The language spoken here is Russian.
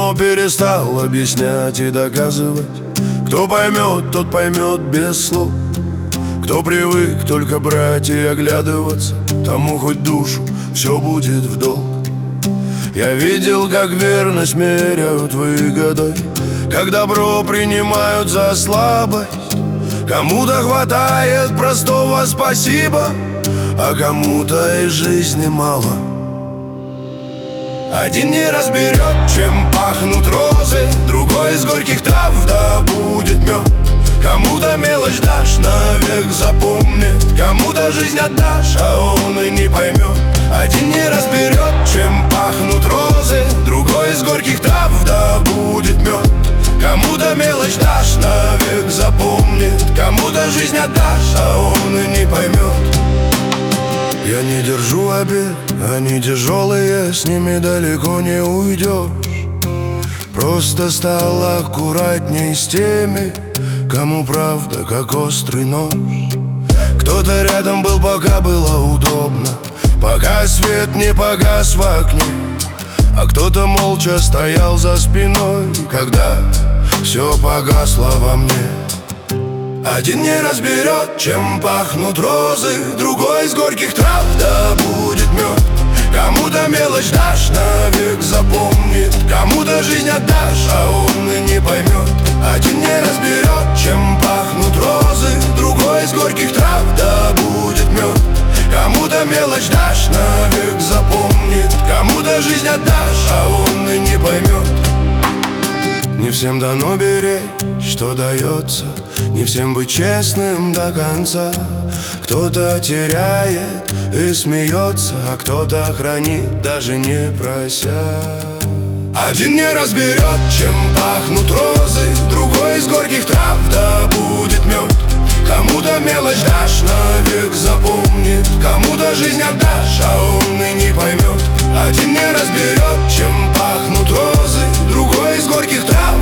давно перестал объяснять и доказывать. Кто поймет, тот поймет без слов. Кто привык только брать и оглядываться, тому хоть душу все будет в долг. Я видел, как верность меряют выгодой, как добро принимают за слабость. Кому-то хватает простого спасибо, а кому-то и жизни мало. Один не разберет, чем пахнут розы, другой из горьких трав добудет мед. Кому-то мелочь дашь, навек запомнит, кому-то жизнь отдашь, а он и не поймет. Один не разберет, чем пахнут розы, другой из горьких трав добудет мед. Кому-то мелочь дашь, навек запомнит, кому-то жизнь отдашь, а он и не поймет. Я не держу обид, они тяжелые, с ними далеко не уйдешь. Просто стал аккуратней с теми, кому правда как острый нож. Кто-то рядом был, пока было удобно, пока свет не погас в окне, а кто-то молча стоял за спиной, когда все погасло во мне. Один не разберет, чем пахнут розы, другой из горьких трав добудет мед. Кому-то мелочь дашь, навек запомнит, кому-то жизнь отдашь, а он и не поймет. Один не разберет, чем пахнут розы, другой из горьких трав добудет мед. Кому-то мелочь дашь, навек запомнит, кому-то жизнь отдашь, а он и не поймет. Не всем дано беречь, что дается, не всем быть честным до конца. Кто-то теряет и смеется, а кто-то хранит, даже не прося. Один не разберет, чем пахнут розы, другой из горьких трав добудет мед. Кому-то мелочь дашь, навек запомнит, кому-то жизнь отдашь, а он и не поймет. Один не разберет, чем пахнут розы, другой из горьких трав